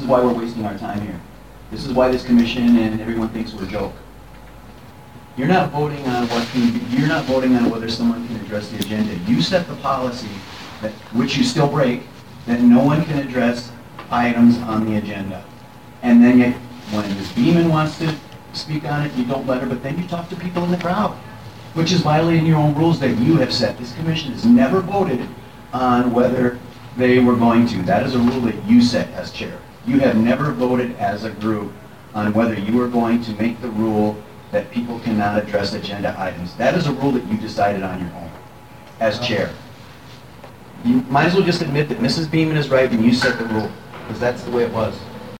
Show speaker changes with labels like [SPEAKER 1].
[SPEAKER 1] is why we're wasting our time here. This is why this commission and everyone thinks we're a joke. You're not voting on you're not voting on whether someone can address the agenda. You set the policy, that, which you still break, that no one can address items on the agenda. And then when Ms. Beeman wants to speak on it, you don't let her, but then you talk to people in the crowd, which is violating your own rules that you have set. This commission has never voted on whether they were going to. That is a rule that you set as chair. You have never voted as a group on whether you are going to make the rule that people cannot address agenda items. That is a rule that you decided on your own as chair. You might as well just admit that Mrs. Beeman is right and you set the rule, because that's the way it was.